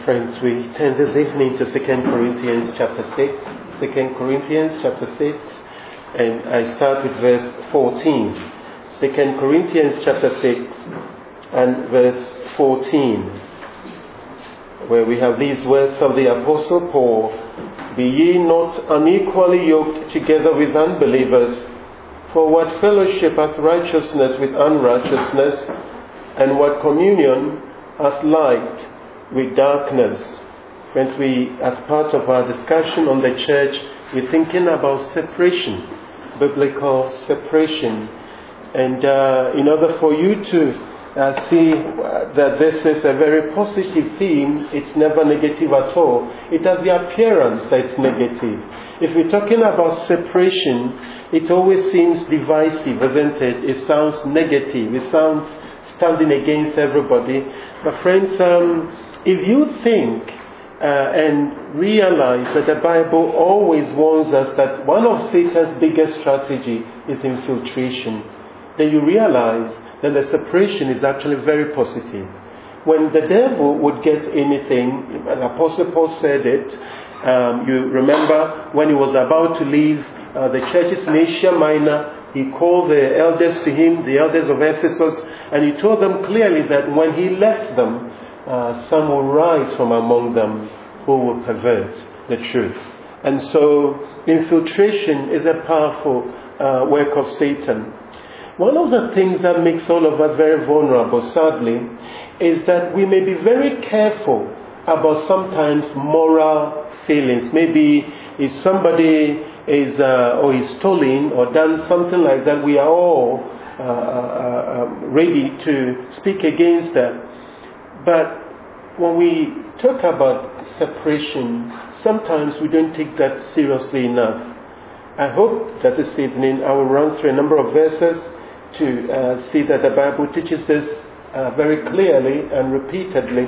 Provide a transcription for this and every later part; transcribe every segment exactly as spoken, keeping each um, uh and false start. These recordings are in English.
friends, we turn this evening to Second Corinthians chapter six. Second Corinthians chapter six, and I start with verse fourteen. Second Corinthians chapter six and verse fourteen, where we have these words of the Apostle Paul: "Be ye not unequally yoked together with unbelievers, for what fellowship hath righteousness with unrighteousness, and what communion hath light with darkness?" Friends, we, as part of our discussion on the church, we're thinking about separation, biblical separation. And uh, in order for you to uh, see that this is a very positive theme, it's never negative at all. It has the appearance that it's negative. If we're talking about separation, it always seems divisive, isn't it? It sounds negative. It sounds standing against everybody. But friends, um, if you think uh, and realize that the Bible always warns us that one of Satan's biggest strategy is infiltration, then you realize that the separation is actually very positive. When the devil would get anything, the Apostle Paul said it, um, you remember when he was about to leave uh, the churches in Asia Minor, he called the elders to him, the elders of Ephesus, and he told them clearly that when he left them, uh, some will rise from among them who will pervert the truth. And so infiltration is a powerful uh, work of Satan. One of the things that makes all of us very vulnerable, sadly, is that we may be very careful about sometimes moral failings. Maybe if somebody is uh, or is stolen or done something like that, we are all uh, uh, uh, ready to speak against that. But when we talk about separation, sometimes we don't take that seriously enough. I hope that this evening I will run through a number of verses to uh, see that the Bible teaches this uh, very clearly and repeatedly.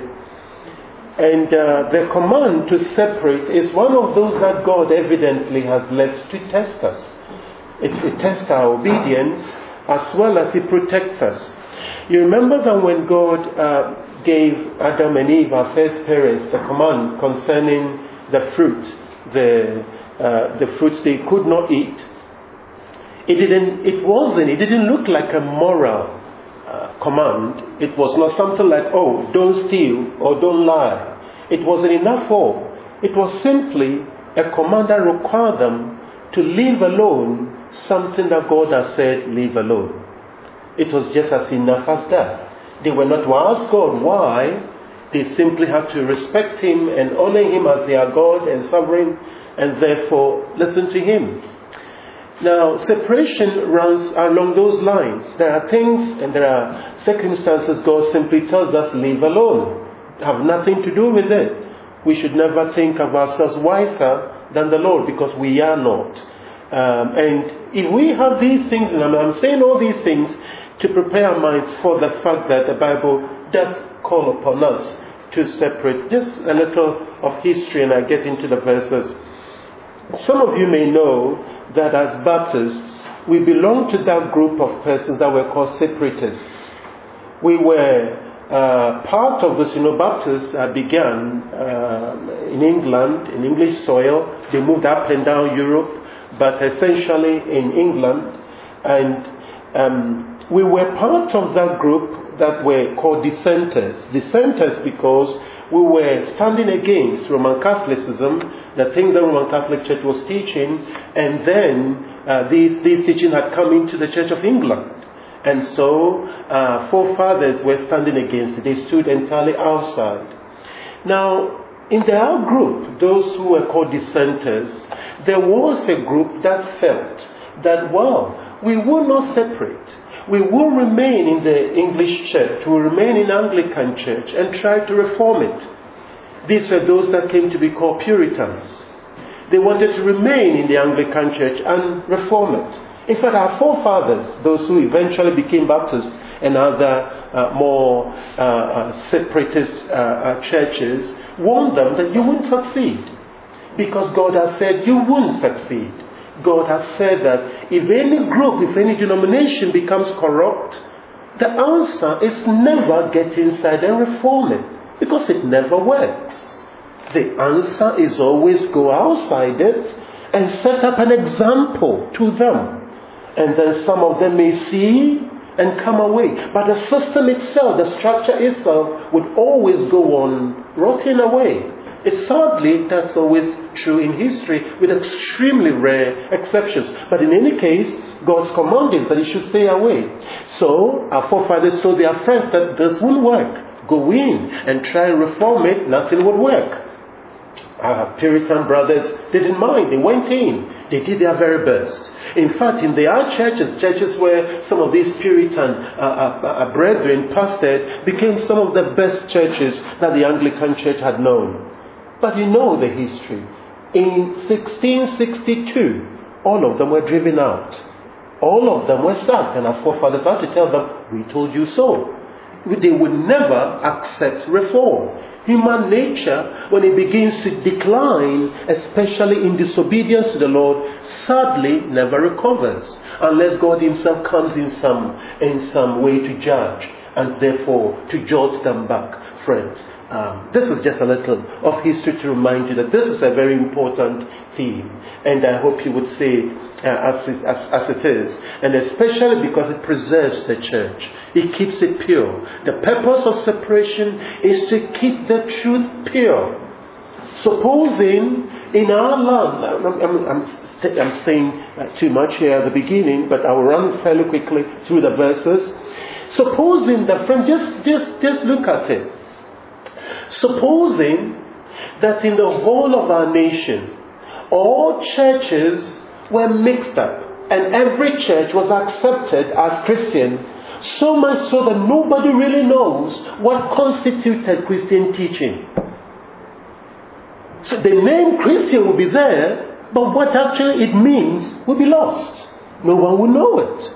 And uh, the command to separate is one of those that God evidently has left to test us. It, it tests our obedience as well as it protects us. You remember that when God uh, gave Adam and Eve, our first parents, the command concerning the fruit, the uh, the fruits they could not eat, it didn't. It wasn't. It didn't look like a moral Uh, command. It was not something like, oh, don't steal or don't lie. It wasn't enough for. It was simply a command that required them to leave alone something that God has said, leave alone. It was just as enough as that. They were not to ask God why. They simply had to respect Him and honor Him as their God and sovereign, and therefore listen to Him. Now, separation runs along those lines. There are things and there are circumstances God simply tells us, leave alone. Have nothing to do with it. We should never think of ourselves wiser than the Lord, because we are not. Um, and if we have these things, and I'm saying all these things to prepare our minds for the fact that the Bible does call upon us to separate. Just a little of history, and I get into the verses. Some of you may know that as Baptists, we belong to that group of persons that were called separatists. We were uh, part of this, you know, Baptists uh, began uh, in England, in English soil. They moved up and down Europe, but essentially in England. And um, we were part of that group that were called dissenters. Dissenters because we were standing against Roman Catholicism, the thing the Roman Catholic Church was teaching, and then uh, these, these teaching had come into the Church of England. And so uh, forefathers were standing against it. They stood entirely outside. Now, in our group, those who were called dissenters, there was a group that felt that, well, we will not separate. We will remain in the English church, we will remain in Anglican church and try to reform it. These were those that came to be called Puritans. They wanted to remain in the Anglican church and reform it. In fact, our forefathers, those who eventually became Baptists and other uh, more uh, uh, separatist uh, uh, churches, warned them that you won't succeed. Because God has said you won't succeed. God has said that if any group, if any denomination becomes corrupt, the answer is never get inside and reform it. Because it never works. The answer is always go outside it and set up an example to them. And then some of them may see and come away. But the system itself, the structure itself, would always go on rotting away. It's sadly, that's always true in history, with extremely rare exceptions. But in any case, God's commanded that it should stay away. So, our forefathers told their friends that this won't work. Go in and try and reform it, nothing would work. Our Puritan brothers didn't mind. They went in. They did their very best. In fact, in their churches, churches where some of these Puritan uh, uh, uh, brethren pastored, became some of the best churches that the Anglican Church had known. But you know the history. In sixteen sixty-two, all of them were driven out. All of them were sacked, and our forefathers had to tell them, we told you so. They would never accept reform. Human nature, when it begins to decline, especially in disobedience to the Lord, sadly never recovers, unless God himself comes in some, in some way to judge, and therefore to jolt them back, friends. Um, this is just a little of history to remind you that this is a very important theme, and I hope you would say it, uh, as, it as, as it is, and especially because it preserves the church. It keeps it pure. The purpose of separation is to keep the truth pure. Supposing in our land, I'm, I'm, I'm, I'm saying too much here at the beginning, but I'll run fairly quickly through the verses. Supposing that, friend, just, just, just look at it. Supposing that in the whole of our nation, all churches were mixed up and every church was accepted as Christian, so much so that nobody really knows what constituted Christian teaching. So the name Christian will be there, but what actually it means will be lost. No one will know it.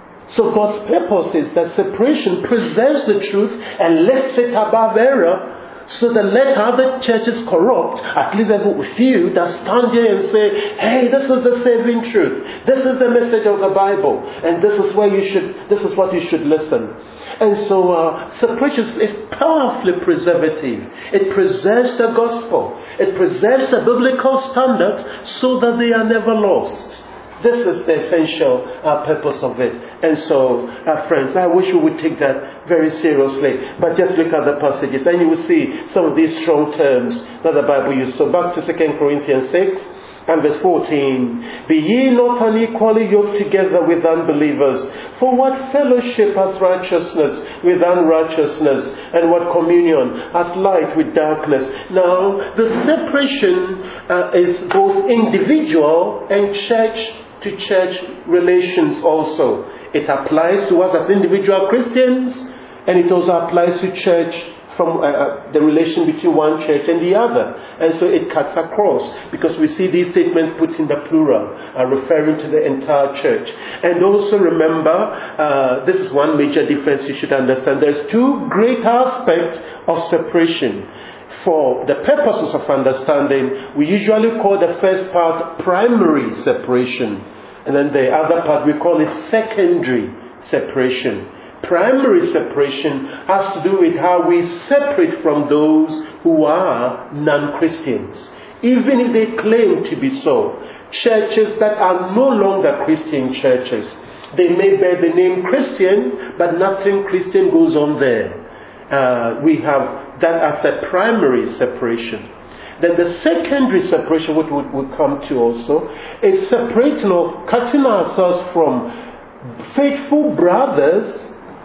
So God's purpose is that separation preserves the truth and lifts it above error, so that let other churches corrupt, at least there's a few that stand here and say, hey, this is the saving truth. This is the message of the Bible. And this is where you should, this is what you should listen. And so uh, separation is powerfully preservative. It preserves the gospel. It preserves the biblical standards so that they are never lost. This is the essential uh, purpose of it. And so, uh, friends, I wish we would take that very seriously. But just look at the passages and you will see some of these strong terms that the Bible uses. So back to Second Corinthians six and verse fourteen. Be ye not unequally yoked together with unbelievers. For what fellowship hath righteousness with unrighteousness? And what communion hath light with darkness? Now, the separation uh, is both individual and church to church relations also. It applies to us as individual Christians, and it also applies to church from uh, the relation between one church and the other. And so it cuts across, because we see these statements put in the plural, uh, referring to the entire church. And also remember, uh, this is one major difference you should understand. There's two great aspects of separation. For the purposes of understanding, we usually call the first part primary separation. And then the other part we call it secondary separation. Primary separation has to do with how we separate from those who are non-Christians, even if they claim to be so. Churches that are no longer Christian churches. They may bear the name Christian, but nothing Christian goes on there. Uh, we have that as the primary separation. Then the secondary separation, what we would come to also, is separating or cutting ourselves from faithful brothers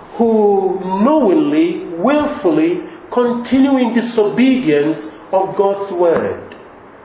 who knowingly, willfully continue in disobedience of God's word.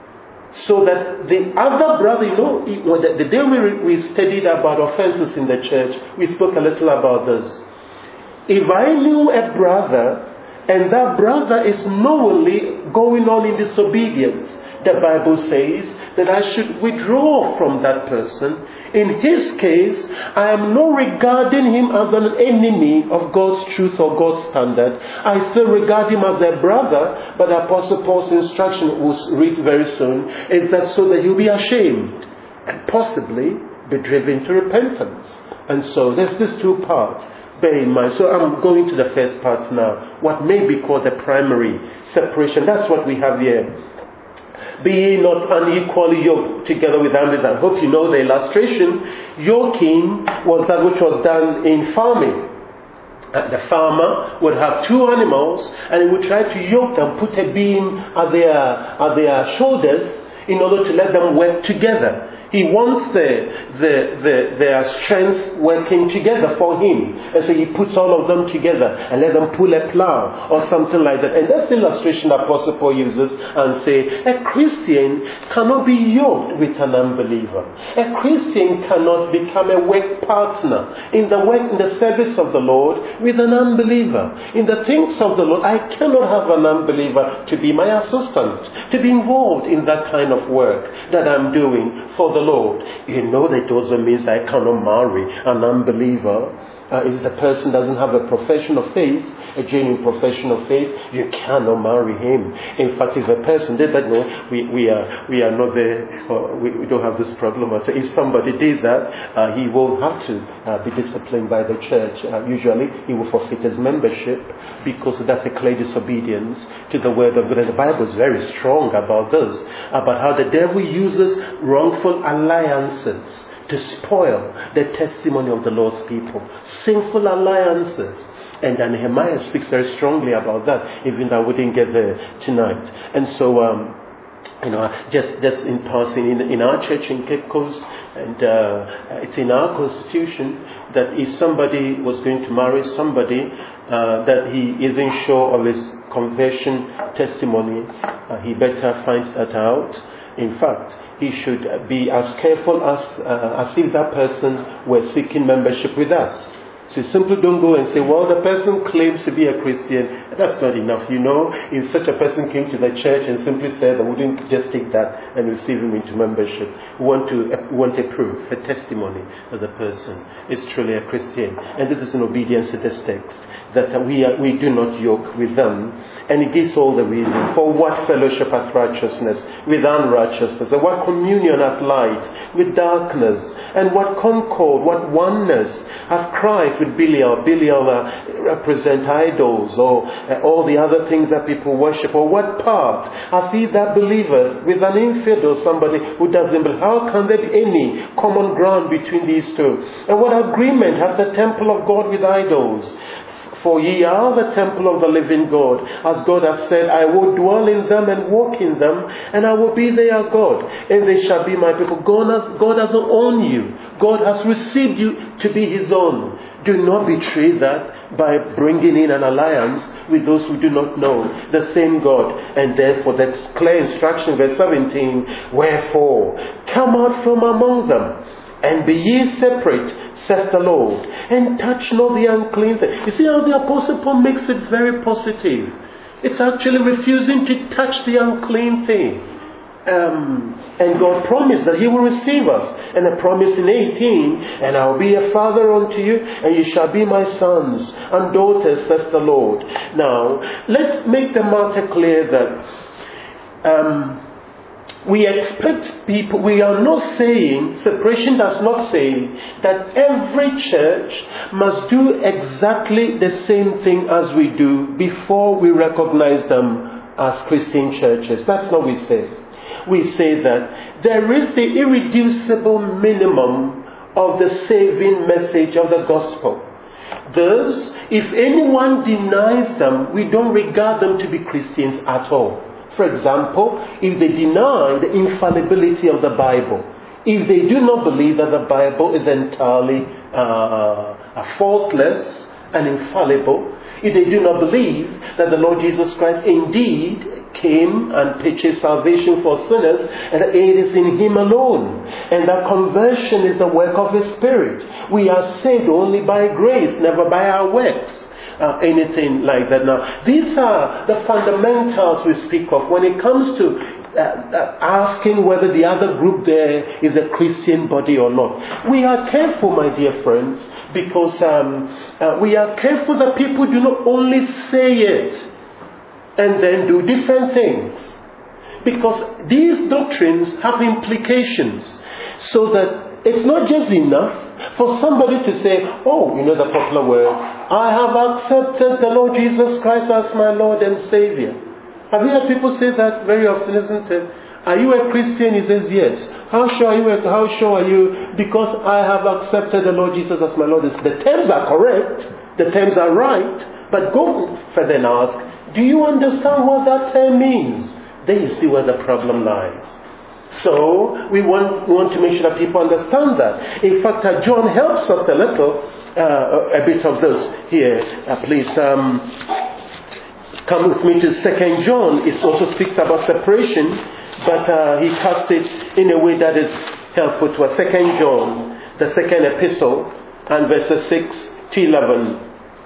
So that the other brother, you know, the, the day we, we studied about offenses in the church, we spoke a little about this. If I knew a brother and that brother is knowingly going on in disobedience, the Bible says that I should withdraw from that person. In his case, I am not regarding him as an enemy of God's truth or God's standard. I still regard him as a brother, but Apostle Paul's instruction, we'll read very soon, is that so that he'll be ashamed and possibly be driven to repentance. And so there's these two parts. bear in mind. So I'm going to the first part now. What may be called the primary separation. That's what we have here. Be ye not unequally yoked together with animals. I hope you know the illustration. Yoking was that which was done in farming. Uh, the farmer would have two animals and he would try to yoke them, put a beam at their, at their shoulders in order to let them work together. He wants the, the, the, their strength working together for him. And so he puts all of them together and let them pull a plow or something like that. And that's the illustration Apostle Paul uses and say, a Christian cannot be yoked with an unbeliever. A Christian cannot become a work partner in the work, in the service of the Lord with an unbeliever. In the things of the Lord, I cannot have an unbeliever to be my assistant, to be involved in that kind of work that I'm doing for the Lord. You know that also means I cannot marry an unbeliever. Uh, if the person doesn't have a profession of faith, a genuine profession of faith, you cannot marry him. In fact, if a person did that, no, we, we are we are not there, uh, we, we don't have this problem. So if somebody did that, uh, he will have to uh, be disciplined by the church. Uh, usually, he will forfeit his membership because that's a clear disobedience to the word of God. And the Bible is very strong about this, about how the devil uses wrongful alliances to spoil the testimony of the Lord's people. Sinful alliances. And then Nehemiah speaks very strongly about that, even though we didn't get there tonight. And so, um, you know, just just in passing, in, in our church in Cape Coast, and uh, it's in our constitution that if somebody was going to marry somebody uh, that he isn't sure of his conversion testimony, uh, he better find that out. In fact, he should be as careful as uh, as if that person were seeking membership with us. So you simply don't go and say, well, the person claims to be a Christian. That's not enough. You know, if such a person came to the church and simply said, I wouldn't just take that and receive him into membership. We want to uh, want a proof, a testimony that the person is truly a Christian. And this is in obedience to this text, that we are, we do not yoke with them. And it gives all the reason. For what fellowship hath righteousness with unrighteousness? And what communion hath light with darkness? And what concord, what oneness hath Christ with Belial? Belial uh, represent idols, or uh, all the other things that people worship. Or what part hath he that believeth with an infidel, somebody who doesn't believe? How can there be any common ground between these two? And what agreement hath the temple of God with idols? For ye are the temple of the living God. As God hath said, I will dwell in them and walk in them, and I will be their God, and they shall be my people. God, has, God doesn't own you. God has received you to be his own. Do not betray that by bringing in an alliance with those who do not know the same God. And therefore, that clear instruction, verse seventeen, wherefore, come out from among them, and be ye separate, saith the Lord, and touch not the unclean thing. You see how the Apostle Paul makes it very positive. It's actually refusing to touch the unclean thing. Um, and God promised that he will receive us. And a promise in eighteen, and I will be a father unto you, and you shall be my sons and daughters, saith the Lord. Now, let's make the matter clear that um, we expect people, we are not saying, separation does not say that every church must do exactly the same thing as we do before we recognize them as Christian churches. That's not what we say. We say that there is the irreducible minimum of the saving message of the gospel. Thus, if anyone denies them, we don't regard them to be Christians at all. For example, if they deny the infallibility of the Bible, if they do not believe that the Bible is entirely uh, faultless and infallible, if they do not believe that the Lord Jesus Christ indeed came and purchased salvation for sinners, and that it is in him alone, and that conversion is the work of his Spirit. We are saved only by grace, never by our works. Uh, anything like that. Now, these are the fundamentals we speak of when it comes to uh, uh, asking whether the other group there is a Christian body or not. We are careful, my dear friends, because um, uh, we are careful that people do not only say it and then do different things. Because these doctrines have implications, so that it's not just enough For somebody to say, oh, you know the popular word, I have accepted the Lord Jesus Christ as my Lord and Savior. Have you heard people say that very often, isn't it? Are you a Christian? He says, yes. How sure are you? How sure are you? Because I have accepted the Lord Jesus as my Lord. The terms are correct. The terms are right. But go further and ask, do you understand what that term means? Then you see where the problem lies. So we want, we want to make sure that people understand that. In fact, uh, John helps us a little, uh, a bit of this here. Uh, please um, come with me to Second John. It also speaks about separation, but uh, he casts it in a way that is helpful to us. Second John, the second epistle, and verses six to eleven.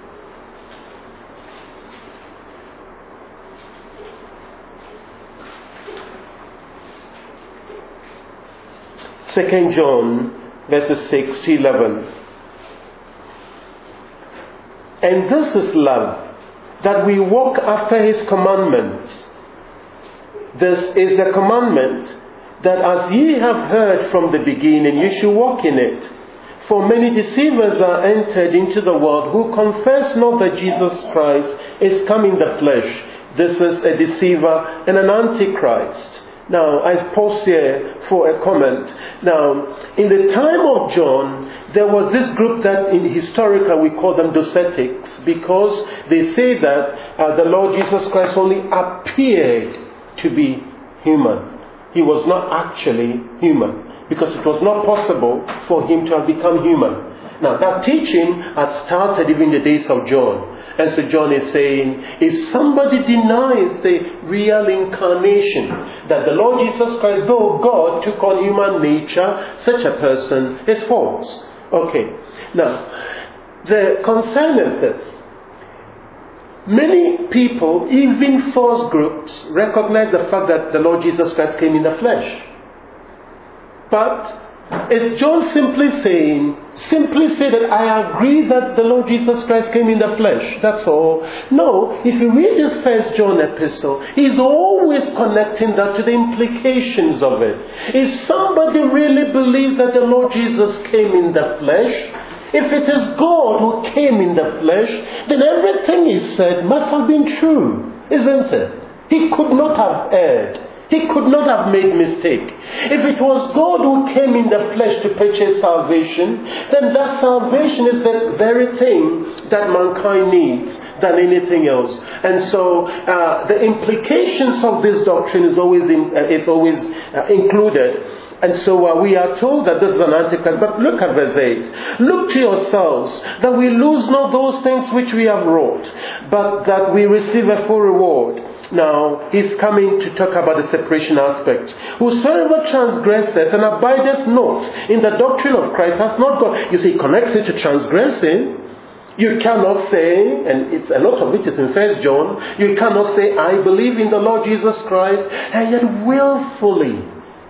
Second John, verses six to eleven. And this is love, that we walk after his commandments. This is the commandment, that as ye have heard from the beginning, you should walk in it. For many deceivers are entered into the world, who confess not that Jesus Christ is come in the flesh. This is a deceiver and an antichrist. Now, I pause here for a comment. Now, in the time of John, there was this group that in historical we call them Docetics, because they say that uh, the Lord Jesus Christ only appeared to be human. He was not actually human, because it was not possible for him to have become human. Now, that teaching had started even in the days of John. And so John is saying, if somebody denies the real incarnation, that the Lord Jesus Christ, though God, took on human nature, such a person is false. Okay. Now, the concern is this. Many people, even false groups, recognize the fact that the Lord Jesus Christ came in the flesh. But is John simply saying, simply say that I agree that the Lord Jesus Christ came in the flesh? That's all. No, if you read this First John epistle, he's always connecting that to the implications of it. If somebody really believes that the Lord Jesus came in the flesh, if it is God who came in the flesh, then everything he said must have been true, isn't it? He could not have erred. He could not have made mistake. If it was God who came in the flesh to purchase salvation, then that salvation is the very thing that mankind needs than anything else. And so uh, the implications of this doctrine is always in, uh, is always uh, included. And so uh, we are told that this is an antichrist. But look at verse eight. Look to yourselves, that we lose not those things which we have wrought, but that we receive a full reward. Now, he's coming to talk about the separation aspect. Whosoever transgresseth and abideth not in the doctrine of Christ hath not God. You see, he connects it to transgressing. You cannot say, and it's a lot of which is in First John, you cannot say, I believe in the Lord Jesus Christ, and yet willfully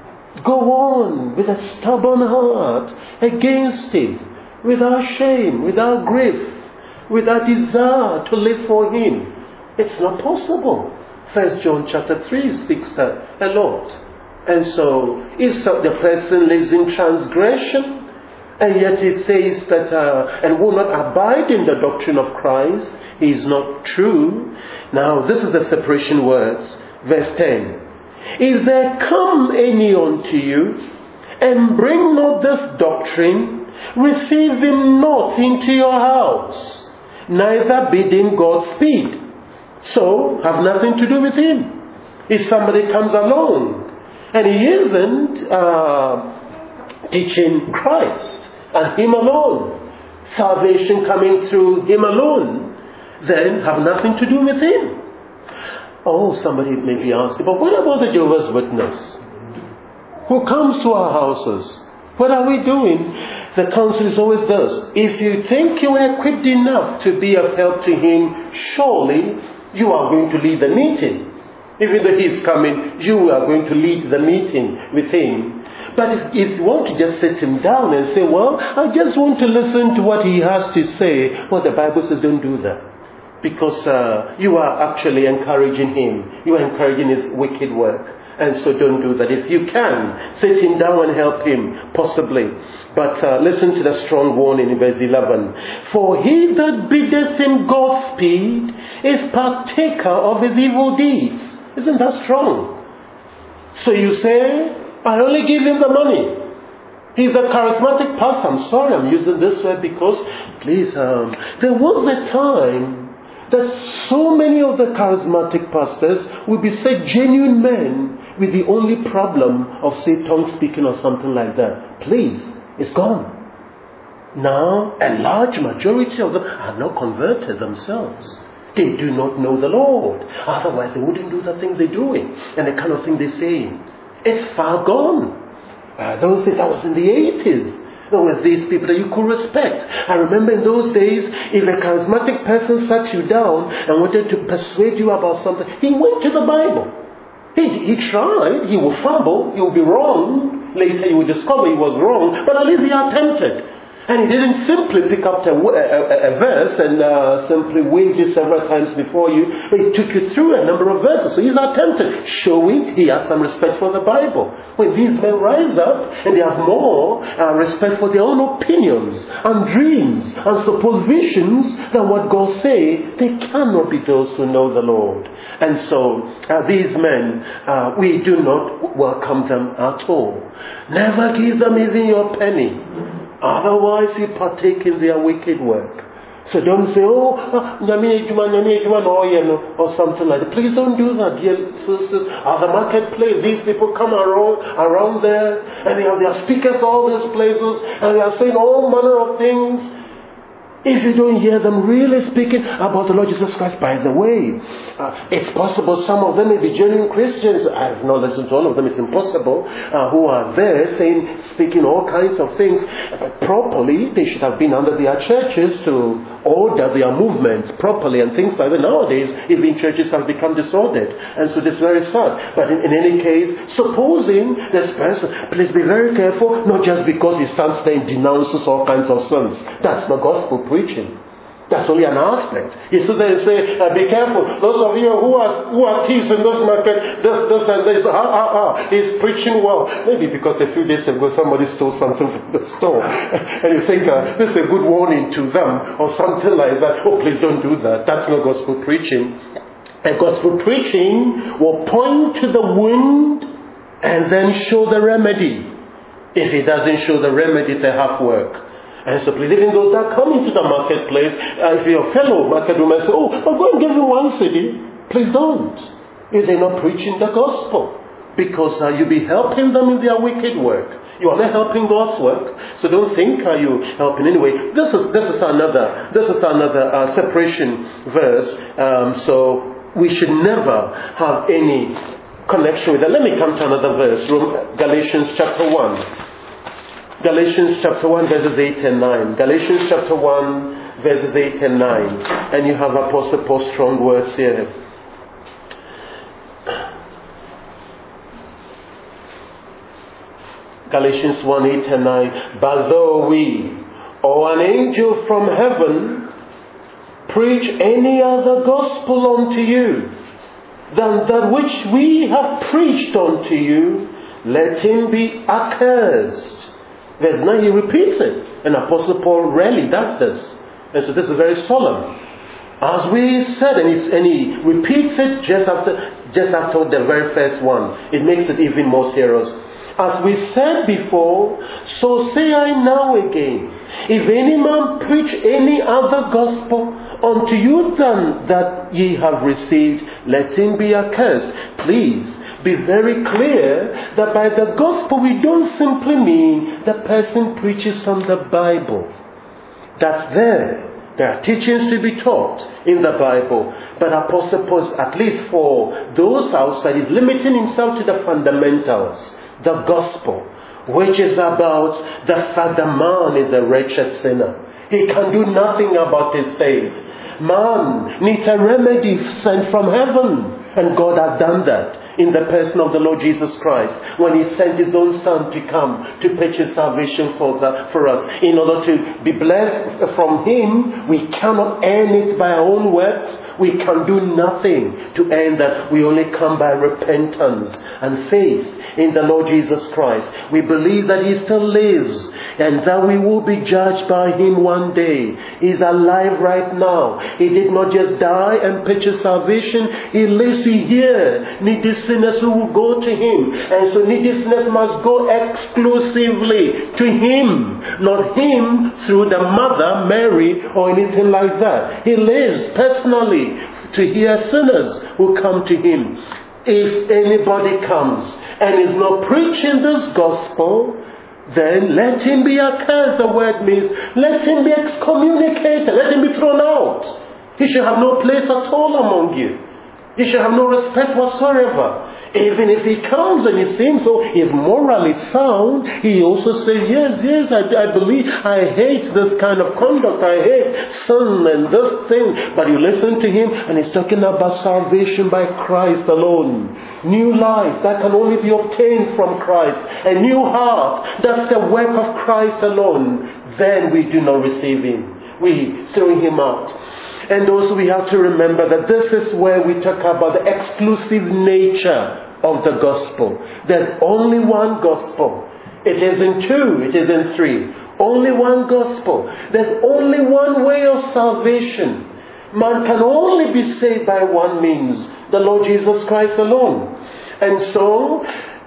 go on with a stubborn heart against him, without shame, without grief, without desire to live for him. It's not possible. First John chapter three speaks that a lot. And so, if the person lives in transgression, and yet he says that, uh, and will not abide in the doctrine of Christ, he is not true. Now, this is the separation words. Verse ten. If there come any unto you, and bring not this doctrine, receive him not into your house, neither bid him Godspeed. So, have nothing to do with him. If somebody comes along, and he isn't uh, teaching Christ, and him alone, salvation coming through him alone, then have nothing to do with him. Oh, somebody may be asking, but what about the Jehovah's Witness who comes to our houses? What are we doing? The counsel is always this. If you think you are equipped enough to be of help to him, surely you are going to lead the meeting. Even though he's coming, you are going to lead the meeting with him. But if, if you want to just sit him down and say, well, I just want to listen to what he has to say, well, the Bible says don't do that. Because uh, you are actually encouraging him. You are encouraging his wicked work. And so don't do that. If you can, sit him down and help him, possibly. But uh, listen to the strong warning in verse eleven. For he that biddeth him Godspeed is partaker of his evil deeds. Isn't that strong? So you say, I only give him the money. He's a charismatic pastor. I'm sorry I'm using this word because, please, um, there was a time that so many of the charismatic pastors would be said genuine men with the only problem of, say, tongue speaking or something like that. Please, it's gone. Now, a large majority of them are not converted themselves. They do not know the Lord. Otherwise, they wouldn't do the things they're doing and the kind of thing they're saying. It's far gone. Uh, those days, that was in the eighties. There was these people that you could respect. I remember in those days, if a charismatic person sat you down and wanted to persuade you about something, he went to the Bible. He, he tried. He would fumble. He would be wrong. Later you would discover he was wrong. But at least he attempted. And he didn't simply pick up a, a, a, a verse and uh, simply waved it several times before you. But he took you through a number of verses. So he's attempted, showing he has some respect for the Bible. When these men rise up and they have more uh, respect for their own opinions and dreams and supposed visions than what God say, they cannot be those who know the Lord. And so uh, these men, uh, we do not welcome them at all. Never give them even your penny. Otherwise, you partake in their wicked work. So don't say, oh, or something like that. Please don't do that, dear sisters. At the marketplace, these people come around, around there, and they have their speakers all these places, and they are saying all manner of things. If you don't hear them really speaking about the Lord Jesus Christ, by the way, uh, it's possible some of them may be genuine Christians. I have not listened to all of them, it's impossible, uh, who are there saying, speaking all kinds of things. But properly, they should have been under their churches to order their movements properly and things like that. Nowadays, even churches have become disordered. And so this is very sad. But in, in any case, supposing this person, please be very careful, not just because he stands there and denounces all kinds of sins. That's not gospel preaching. That's only an aspect. He stood there and say, uh, be careful. Those of you who are who are thieves in this market, this, this and this, ah, ah, ah, he's preaching well. Maybe because a few days ago somebody stole something from the store. And you think, uh, this is a good warning to them, or something like that. Oh, please don't do that. That's not gospel preaching. And gospel preaching will point to the wound and then show the remedy. If it doesn't show the remedy, it's a half work. And so please, even those that come into the marketplace, uh, if your fellow market woman says, oh, I'm going to give you one city, please don't. If they're not preaching the gospel. Because uh, you'll be helping them in their wicked work. You are not helping God's work. So don't think are you helping anyway. This is this is another this is another uh, separation verse. Um, so we should never have any connection with that. Let me come to another verse. Galatians chapter one. Galatians chapter one verses eight and nine. Galatians chapter one verses eight and nine. And you have Apostle Paul's strong words here. Galatians one, eight and nine. But though we or an angel from heaven preach any other gospel unto you than that which we have preached unto you, let him be accursed. Verse nine, he repeats it. And Apostle Paul rarely does this. And so this is very solemn. As we said, and, and he repeats it just after, just after the very first one. It makes it even more serious. As we said before, so say I now again. If any man preach any other gospel unto you than that ye have received, let him be accursed. Please be very clear that by the gospel we don't simply mean the person preaches from the Bible. That's there. There are teachings to be taught in the Bible. But Apostle Paul, at least for those outside, is limiting himself to the fundamentals. The gospel, which is about the fact that man is a wretched sinner. He can do nothing about his state. Man needs a remedy sent from heaven. And God has done that in the person of the Lord Jesus Christ when He sent His own Son to come to purchase salvation for, the, for us. In order to be blessed from Him, we cannot earn it by our own works. We can do nothing to end that. We only come by repentance and faith in the Lord Jesus Christ. We believe that He still lives and that we will be judged by Him one day. He's alive right now. He did not just die and purchase salvation. He lives to hear needy sinners who will go to Him. And so needy sinners must go exclusively to Him, not Him through the mother, Mary, or anything like that. He lives personally to hear sinners who come to Him. If anybody comes and is not preaching this gospel, then let him be accursed. The word means let him be excommunicated. Let him be thrown out. He should have no place at all among you. He should have no respect whatsoever. Even if he comes and he seems so, he is morally sound, he also says, yes, yes, I, I believe, I hate this kind of conduct, I hate sin and this thing. But you listen to him and he's talking about salvation by Christ alone. New life that can only be obtained from Christ. A new heart, that's the work of Christ alone. Then we do not receive him. We throw him out. And also we have to remember that this is where we talk about the exclusive nature of the gospel. There's only one gospel. It isn't two, it isn't three. Only one gospel. There's only one way of salvation. Man can only be saved by one means, the Lord Jesus Christ alone. And so,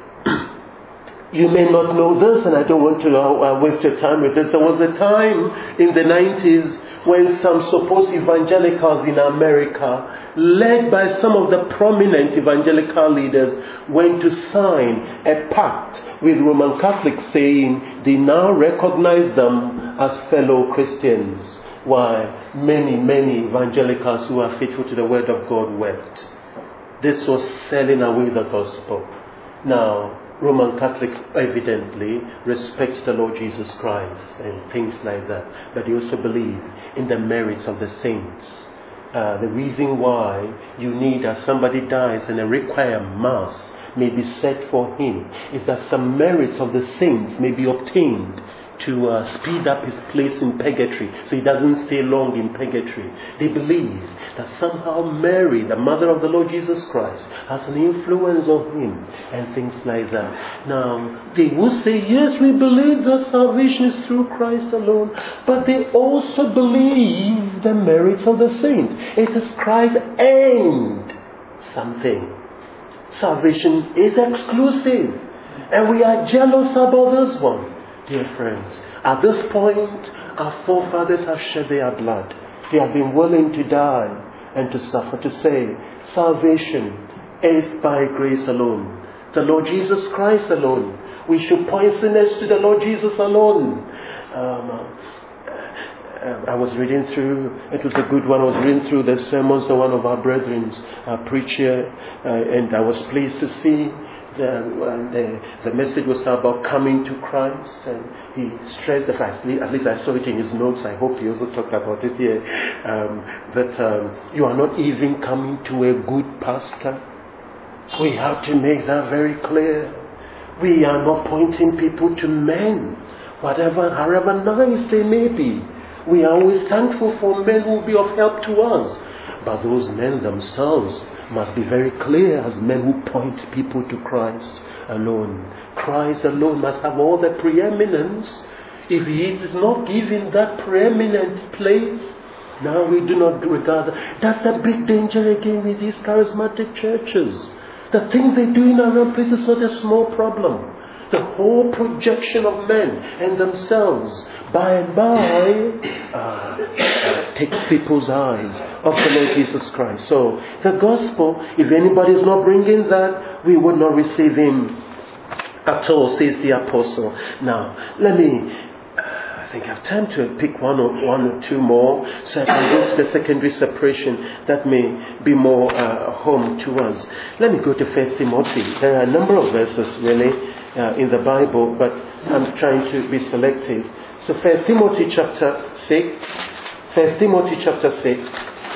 you may not know this, and I don't want to uh, waste your time with this. There was a time in the nineties when some supposed evangelicals in America, led by some of the prominent evangelical leaders, went to sign a pact with Roman Catholics saying they now recognize them as fellow Christians. Why? Many, many evangelicals who are faithful to the word of God wept. This was selling away the gospel. Now, Roman Catholics evidently respect the Lord Jesus Christ and things like that. But they also believe in the merits of the saints. Uh, the reason why you need that somebody dies and a requiem mass may be said for him is that some merits of the saints may be obtained to uh, speed up his place in purgatory so he doesn't stay long in purgatory. They believe that somehow Mary, the mother of the Lord Jesus Christ, has an influence on him and things like that. Now, they will say, yes, we believe that salvation is through Christ alone, but they also believe the merits of the saints. It is Christ and something. Salvation is exclusive, and we are jealous about this one. Dear friends, at this point, our forefathers have shed their blood. They have been willing to die and to suffer, to say, salvation is by grace alone. The Lord Jesus Christ alone. We should point sinners to the Lord Jesus alone. Um, I was reading through, it was a good one, I was reading through the sermons of one of our brethren, a preacher, uh, and I was pleased to see The, the, the message was about coming to Christ, and he stressed the fact, at least I saw it in his notes, I hope he also talked about it here, um, that um, you are not even coming to a good pastor. We have to make that very clear. We are not pointing people to men, whatever, however nice they may be. We are always thankful for men who will be of help to us. But those men themselves must be very clear as men who point people to Christ alone. Christ alone must have all the preeminence. If he is not given that preeminent place, now we do not regard that. That's the big danger again with these charismatic churches. The things they do in our place is not a small problem. The whole projection of men and themselves by and by uh, uh, takes people's eyes off the Lord Jesus Christ. So the gospel, if anybody is not bringing that, we would not receive him at all, says the apostle. Now, let me, uh, I think I have time to pick one or, one or two more, so I can go to the secondary separation that may be more uh, home to us. Let me go to First Timothy. There are a number of verses really uh, in the Bible, but I'm trying to be selective. So First Timothy chapter six. First Timothy chapter six.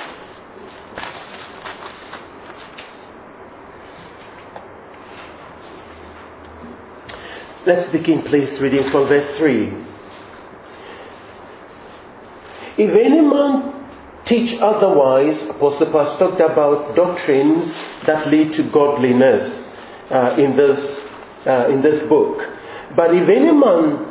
Let's begin, please, reading from verse three. If any man teach otherwise, Apostle Paul has talked about doctrines that lead to godliness uh, in this uh, in this book. But if any man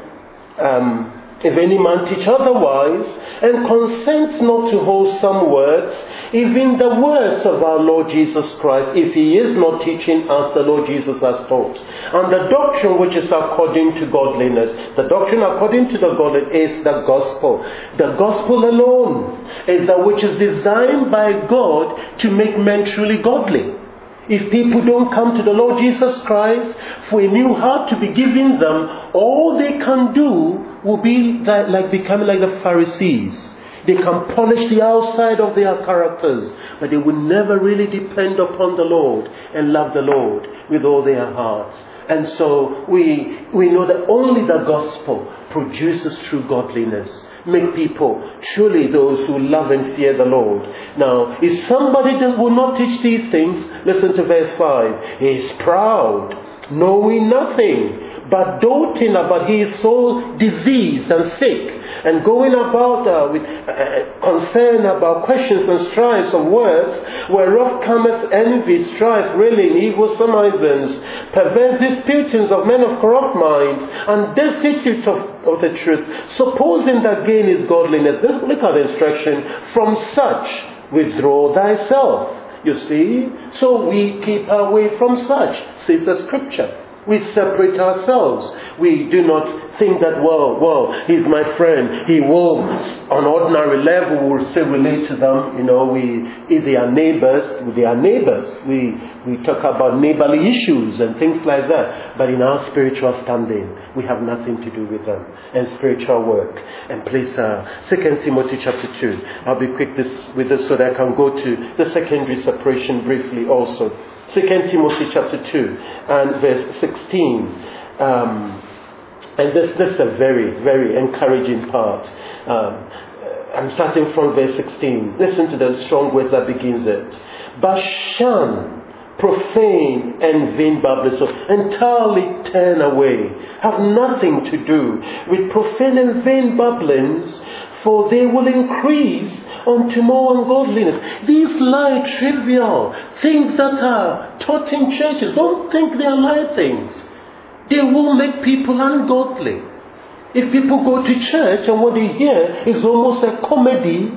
um, if any man teach otherwise, and consents not to hold some words, even the words of our Lord Jesus Christ, if he is not teaching as the Lord Jesus has taught, and the doctrine which is according to godliness, the doctrine according to the godliness is the gospel. The gospel alone is that which is designed by God to make men truly godly. If people don't come to the Lord Jesus Christ for a new heart to be given them, all they can do will be that, like becoming like the Pharisees. They can polish the outside of their characters, but they will never really depend upon the Lord and love the Lord with all their hearts. And so we we know that only the gospel produces true godliness. Make people truly those who love and fear the Lord. Now, if somebody that will not teach these things, listen to verse five. He is proud, knowing nothing, but doting about, he is so diseased and sick, and going about uh, with uh, concern about questions and strifes of words, whereof cometh envy, strife, railing, evil surmisings, perverse disputings of men of corrupt minds, and destitute of, of the truth, supposing that gain is godliness. Let's look at the instruction. From such withdraw thyself. You see? So we keep away from such, says the scripture. We separate ourselves. We do not think that, well, well, he's my friend. He will, on ordinary level, will still relate to them. You know, we, if they are neighbors, they are neighbors. We, we talk about neighborly issues and things like that. But in our spiritual standing, we have nothing to do with them. And spiritual work. And please, uh, Second Timothy chapter two. I'll be quick this, with this so that I can go to the secondary separation briefly also. Second Timothy chapter two and verse sixteen. Um, and this, this is a very, very encouraging part. Um, I'm starting from verse sixteen. Listen to the strong words that begins it. But shun profane and vain babblings. So entirely turn away. Have nothing to do with profane and vain babblings, for they will increase unto more ungodliness. These light, trivial things that are taught in churches, don't think they are light things. They will make people ungodly. If people go to church and what they hear is almost a comedy,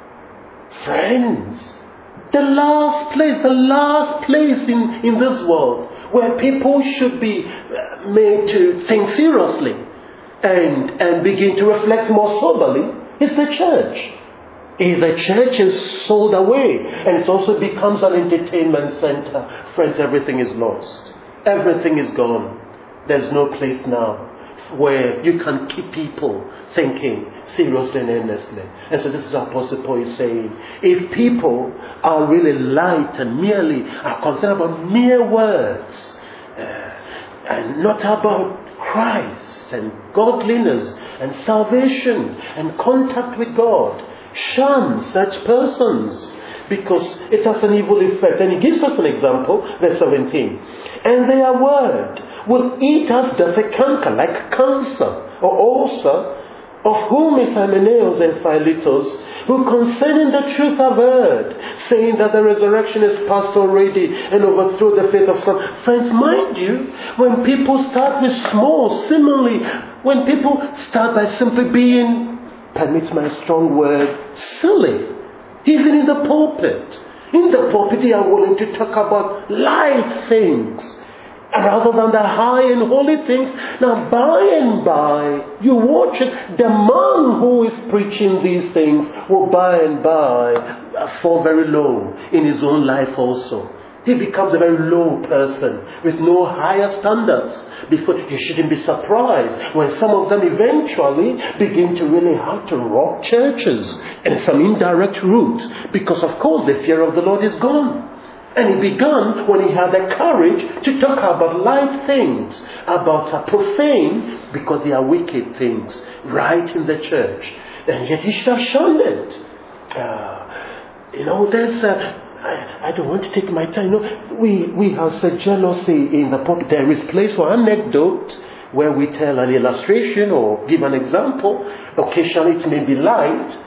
friends, the last place, the last place in, in this world where people should be made to think seriously and, and begin to reflect more soberly is the church. If the church is sold away and it also becomes an entertainment center, friends, everything is lost. Everything is gone. There's no place now where you can keep people thinking seriously and earnestly. And so this is what Apostle Paul is saying. If people are really light and merely are concerned about mere words uh, and not about Christ and godliness and salvation and contact with God, shun such persons, because it has an evil effect. And he gives us an example, verse seventeen. And their word will eat us doth a canker, like cancer or ulcer, of whom is Hymenaeus and Philetus, who concerning the truth have heard, saying that the resurrection is past already, and overthrow the faith of some. Friends, mind you, when people start with small, similarly, when people start by simply being, permit my strong word, silly, even in the pulpit. In the pulpit they are willing to talk about light things rather than the high and holy things. Now by and by, you watch it, the man who is preaching these things will by and by fall very low in his own life also. He becomes a very low person with no higher standards. Before, you shouldn't be surprised when some of them eventually begin to really have to rock churches in some indirect routes, because of course the fear of the Lord is gone. And it began when he had the courage to talk about light things, about uh, profane, because they are wicked things, right in the church. And yet he should have shunned it. Uh, you know, there's a... I, I don't want to take my time. You know, we, we have such jealousy in the pulpit. There is place for anecdote where we tell an illustration or give an example. Occasionally it may be light,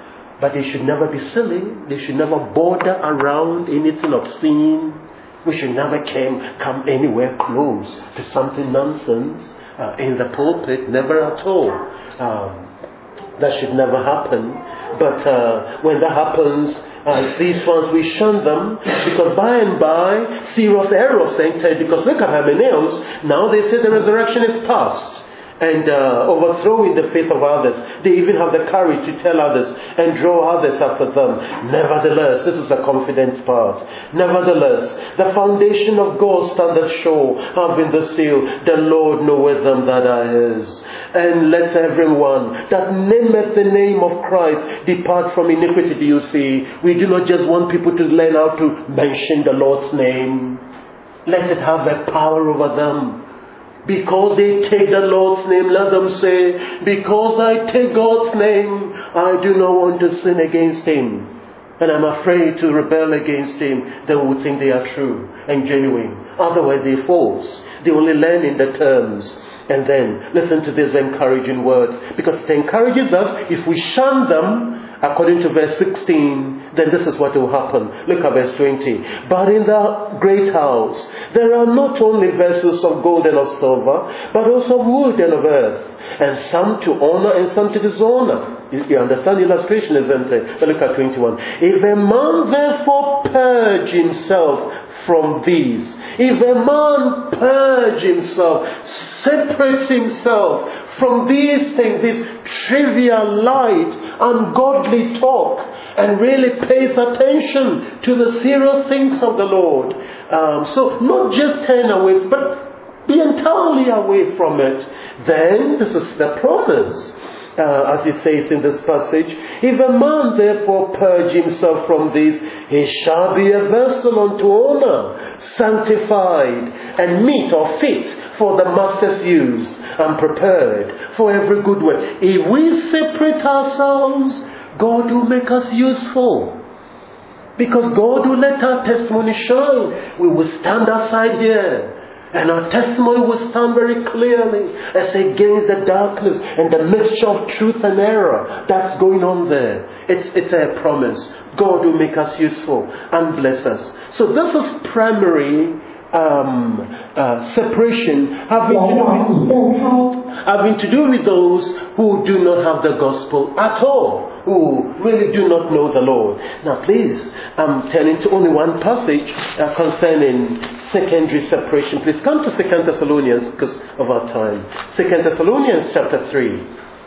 But they should never be silly. They should never border around anything obscene. We should never came, come anywhere close to something nonsense uh, in the pulpit. Never at all. Um, that should never happen. But uh, when that happens, uh, these ones, we shun them, because by and by, serious errors entered. Because look at Hymenaeus, now they say the resurrection is past. And uh, overthrowing the faith of others. They even have the courage to tell others and draw others after them. Nevertheless, this is the confidence part. Nevertheless, the foundation of God standeth sure, having the seal, the Lord knoweth them that are his. And let everyone that nameth the name of Christ depart from iniquity. Do you see? We do not just want people to learn how to mention the Lord's name. Let it have a power over them. Because they take the Lord's name, let them say, because I take God's name, I do not want to sin against him. And I'm afraid to rebel against him. They will think they are true and genuine. Otherwise they're false. They only learn in the terms. And then, listen to these encouraging words. Because it encourages us, if we shun them, according to verse sixteen, then this is what will happen. Look at verse twenty. But in the great house, there are not only vessels of gold and of silver, but also of wood and of earth, and some to honor and some to dishonor. You, you understand the illustration, isn't it? But look at twenty-one. If a man therefore purge himself from these, if a man purge himself, separates himself from these things, this trivial, light, ungodly talk, and really pays attention to the serious things of the Lord. Um, so not just turn away, but be entirely away from it. Then this is the promise. Uh, as he says in this passage, if a man therefore purge himself from this, he shall be a vessel unto honor, sanctified and meet or fit for the master's use, and prepared for every good work. If we separate ourselves, God will make us useful. Because God will let our testimony shine. We will stand aside here. And our testimony will stand very clearly as against the darkness and the mixture of truth and error that's going on there. It's, it's a promise. God will make us useful and bless us. So this is primary um, uh, separation having to, do with, having to do with those who do not have the gospel at all, who really do not know the Lord. Now please, I'm turning to only one passage uh, concerning secondary separation. Please come to Second Thessalonians because of our time. Second Thessalonians chapter three.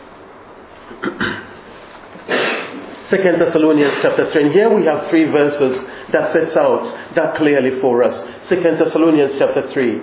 Second Thessalonians chapter three. And here we have three verses that sets out that clearly for us. Second Thessalonians chapter three.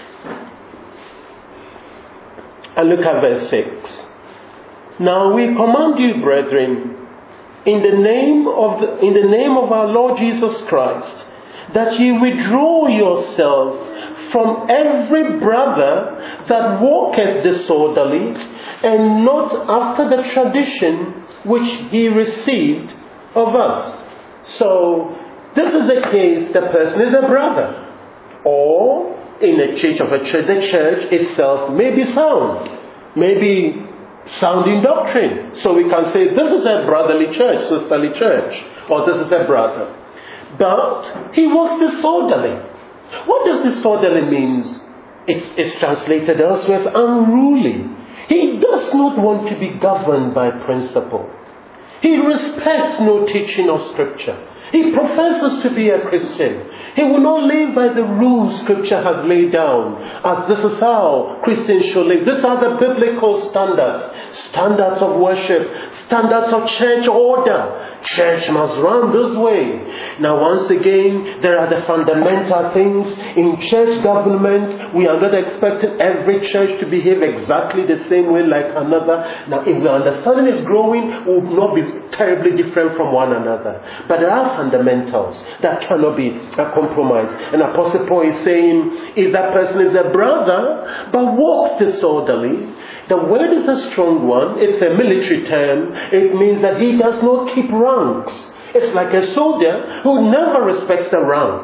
And look at verse six. Now we command you, brethren, in the name of the, in the name of our Lord Jesus Christ, that ye withdraw yourself from every brother that walketh disorderly, and not after the tradition which he received of us. So, this is the case, the person is a brother, or in a church of a church, the church itself may be sound, may be sound in doctrine. So we can say, this is a brotherly church, sisterly church, or this is a brother. But he walks disorderly. What does disorderly means? It's, it's translated elsewhere as unruly. He does not want to be governed by principle. He respects no teaching of Scripture. He professes to be a Christian. He will not live by the rules Scripture has laid down, as this is how Christians should live. These are the biblical standards. Standards of worship. Standards of church order. Church must run this way. Now once again, there are the fundamental things. In church government, we are not expecting every church to behave exactly the same way like another. Now if the understanding is growing, we will not be terribly different from one another. But there are fundamentals that cannot be compromised. And Apostle Paul is saying, if that person is a brother, but walks disorderly, the word is a strong one. It's a military term. It means that he does not keep ranks. It's like a soldier who never respects the ranks.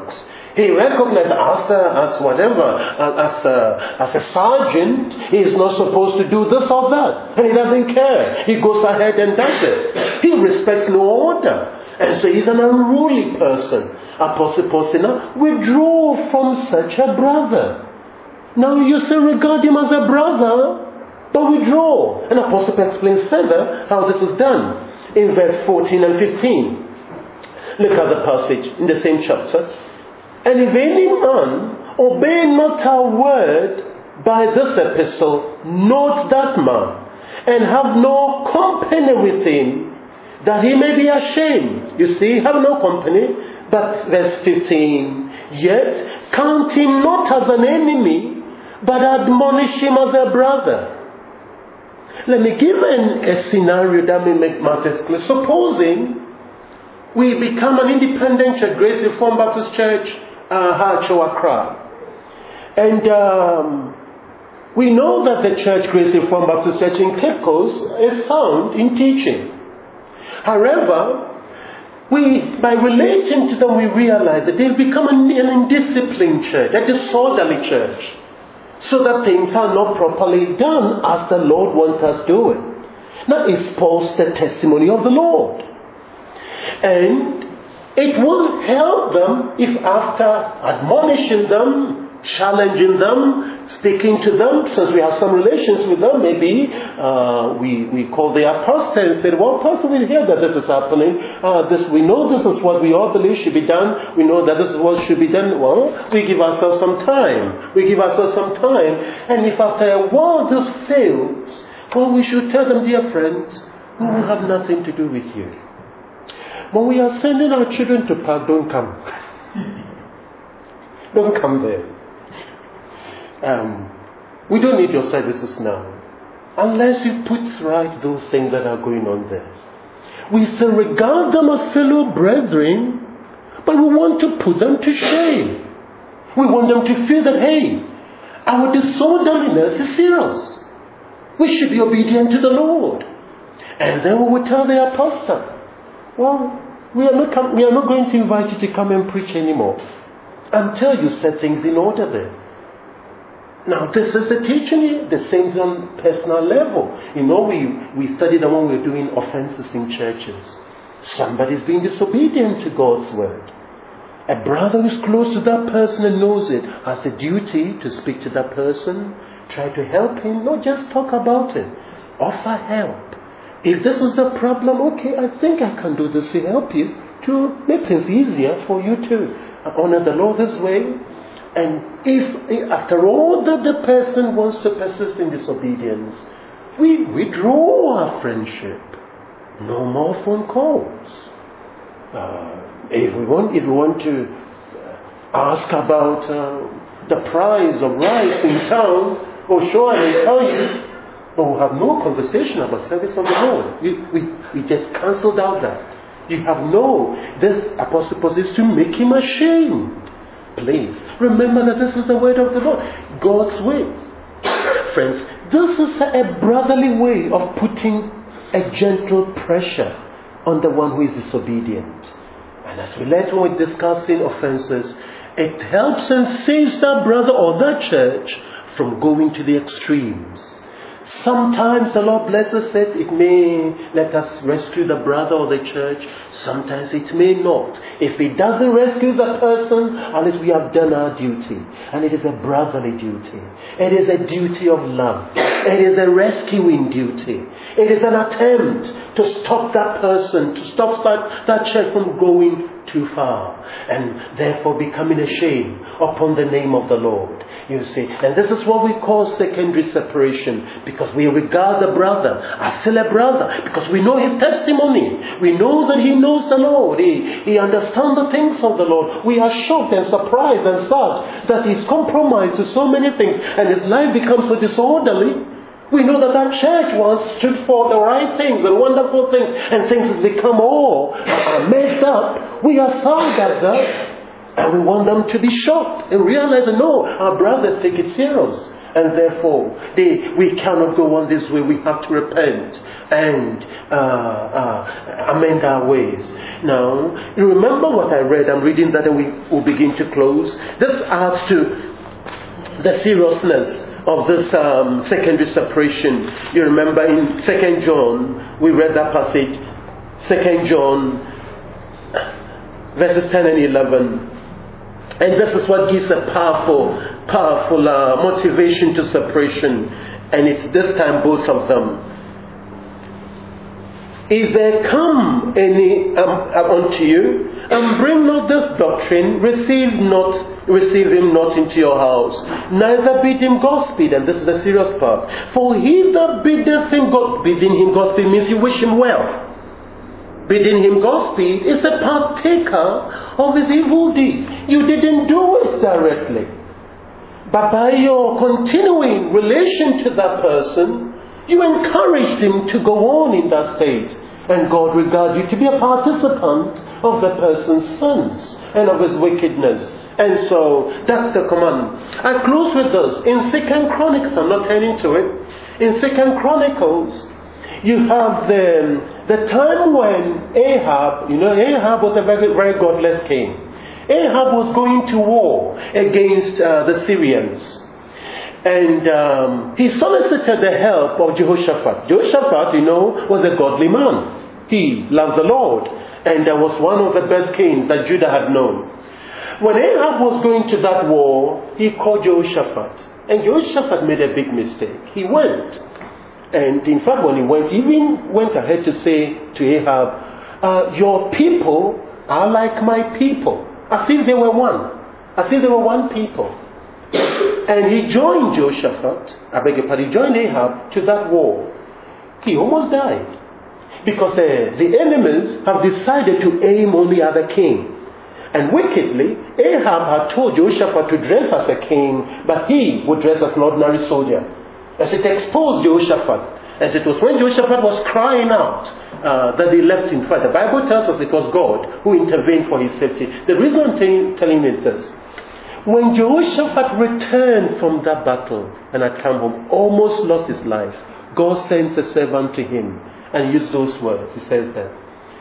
He recognized as a, as whatever, as a, as a sergeant, he is not supposed to do this or that. And he doesn't care. He goes ahead and does it. He respects no order. And so he's an unruly person. Apostle Paul said, now withdraw from such a brother. Now you say regard him as a brother, but withdraw. And Apostle Paul explains further how this is done. In verse fourteen and fifteen. Look at the passage in the same chapter. And if any man obey not our word by this epistle, note that man, and have no company with him, that he may be ashamed. You see, have no company. But verse fifteen, yet count him not as an enemy, but admonish him as a brother. Let me give an, a scenario that may make matters clear. Supposing we become an independent church, Grace Reformed Baptist Church, uh, Harcho, Accra. And um, we know that the church, Grace Reformed Baptist Church in Cape Coast, is sound in teaching. However, we, by relating to them, we realize that they've become an, an indisciplined church, a disorderly church, so that things are not properly done as the Lord wants us to do it. Now, it's Paul's the testimony of the Lord. And it will help them if after admonishing them, challenging them, speaking to them, since we have some relations with them, maybe uh, we, we call the apostle and say, well, Pastor, we hear that this is happening. Uh, this we know this is what we all believe should be done. We know that this is what should be done. Well, we give ourselves some time. We give ourselves some time. And if after a while this fails, well, we should tell them, dear friends, we will have nothing to do with you. When we are sending our children to park, don't come. Don't come there. Um, we don't need your services now, unless you put right those things that are going on there. We still regard them as fellow brethren, but we want to put them to shame. We want them to feel that, hey, our disorderliness is serious. We should be obedient to the Lord. And then we will tell the apostle, well, we are not com- we are not going to invite you to come and preach anymore until you set things in order there. Now, this is the teaching, the same on personal level. You know, we, we studied when we were doing offenses in churches. Somebody's being disobedient to God's word. A brother who's close to that person and knows it has the duty to speak to that person, try to help him, not just talk about it. Offer help. If this is the problem, okay, I think I can do this to help you, to make things easier for you to honor the Lord this way. And if, after all that the person wants to persist in disobedience, we withdraw our friendship. No more phone calls. Uh, if we want, if we want to ask about uh, the price of rice in town, oh sure, I will tell you. But we'll have no conversation about service of the Lord. We, we, we just cancelled out that. You have no, this apostle Paul is to make him ashamed. Please, remember that this is the word of the Lord. God's way. Friends, this is a brotherly way of putting a gentle pressure on the one who is disobedient. And as we learned when we're discussing offenses, it helps and saves that brother or that church from going to the extremes. Sometimes the Lord blesses it. It may let us rescue the brother or the church. Sometimes it may not. If it doesn't rescue the person, at least we have done our duty. And it is a brotherly duty. It is a duty of love. It is a rescuing duty. It is an attempt to stop that person, to stop that, that church from going too far, and therefore becoming ashamed upon the name of the Lord. You see, and this is what we call secondary separation, because we regard the brother as still a brother, because we know his testimony. We know that he knows the Lord. He, he understands the things of the Lord. We are shocked and surprised and sad that he's compromised to so many things, and his life becomes so disorderly. We know that that church once stood for the right things and wonderful things, and things have become all messed up. We are sad at that, and we want them to be shocked and realize that no, our brothers take it serious. And therefore, they, we cannot go on this way. We have to repent and uh, uh, amend our ways. Now, you remember what I read? I'm reading that and we will begin to close. This adds to the seriousness of this um, secondary separation. You remember in Second John, we read that passage, Second John, verses ten and eleven. And this is what gives a powerful, powerful uh, motivation to separation. And it's this time both of them. If there come any um, unto you, and bring not this doctrine, receive not, receive him not into your house, neither bid him Godspeed. And this is the serious part. For he that biddeth him God, bidding him Godspeed means you wish him well. Bidding him Godspeed is a partaker of his evil deeds. You didn't do it directly, but by your continuing relation to that person, you encouraged him to go on in that state. And God regards you to be a participant of the person's sins and of his wickedness. And so that's the command. I close with this. In Second Chronicles, I'm not turning to it. In Second Chronicles, you have the, the time when Ahab, you know, Ahab was a very, very godless king. Ahab was going to war against uh, the Syrians. And um, he solicited the help of Jehoshaphat. Jehoshaphat, you know, was a godly man. He loved the Lord. And uh, was one of the best kings that Judah had known. When Ahab was going to that war, he called Jehoshaphat. And Jehoshaphat made a big mistake. He went. And in fact, when he went, he even went ahead to say to Ahab, uh, your people are like my people. As if they were one. As if they were one people. And he joined Jehoshaphat, I beg your pardon, he joined Ahab to that war. He almost died. Because the, the enemies have decided to aim only at the king. And wickedly, Ahab had told Jehoshaphat to dress as a king, but he would dress as an ordinary soldier. As it exposed Jehoshaphat, as it was when Jehoshaphat was crying out uh, that they left him fight. The Bible tells us it was God who intervened for his safety. The reason I'm telling, telling you is this. When Jehoshaphat returned from that battle and had come home, almost lost his life, God sends a servant to him and used those words. He says that,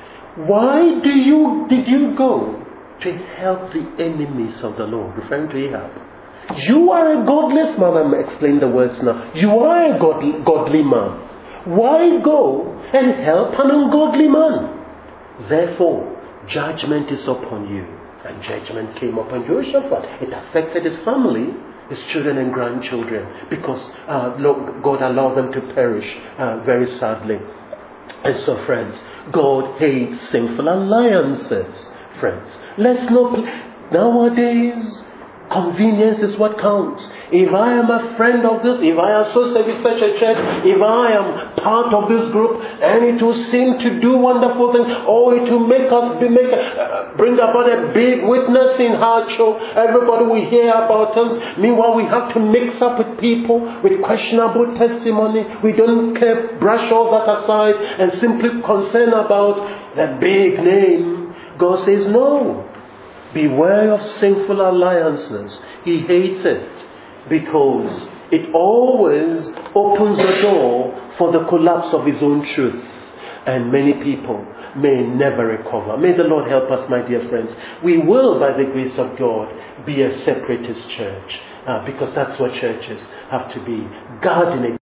why do you did you go to help the enemies of the Lord? Referring to Ahab. You are a godless man. I'm explaining the words now. You are a godly, godly man. Why go and help an ungodly man? Therefore, judgment is upon you. And judgment came upon Jehoshaphat. It affected his family, his children and grandchildren, because uh, God allowed them to perish uh, very sadly. And so, friends, God hates sinful alliances. Friends, let's not. Nowadays, convenience is what counts. If I am a friend of this, if I associate with such a church, if I am part of this group, and it will seem to do wonderful things, or it will make us be, make, uh, bring about a big witness in our church. Everybody will hear about us. Meanwhile, we have to mix up with people with questionable testimony. We don't care, brush all that aside, and simply concern about the big name. God says no. Beware of sinful alliances. He hates it because it always opens the door for the collapse of his own truth. And many people may never recover. May the Lord help us, my dear friends. We will, by the grace of God, be a separatist church. Uh, because that's what churches have to be. Guarding